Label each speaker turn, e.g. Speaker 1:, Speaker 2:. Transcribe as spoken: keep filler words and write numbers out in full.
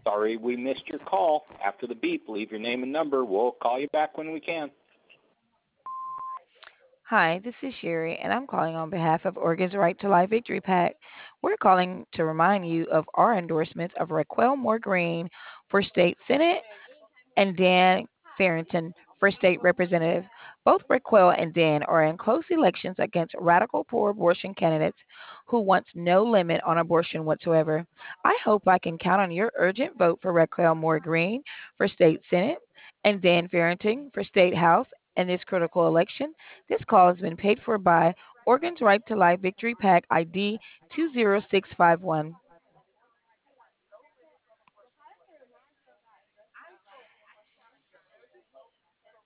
Speaker 1: Sorry we missed your call. After the beep, leave your name and number. We'll call you back when we can.
Speaker 2: Hi, this is Sherry, and I'm calling on behalf of Oregon's Right to Life Victory PAC. We're calling to remind you of our endorsements of Raquel Moore Green for State Senate and Dan Farrington for State Representative. Both Raquel and Dan are in close elections against radical pro abortion candidates who want no limit on abortion whatsoever. I hope I can count on your urgent vote for Raquel Moore Green for State Senate and Dan Farrington for State House in this critical election. This call has been paid for by Oregon's Right to Life Victory PAC I D two zero six five one.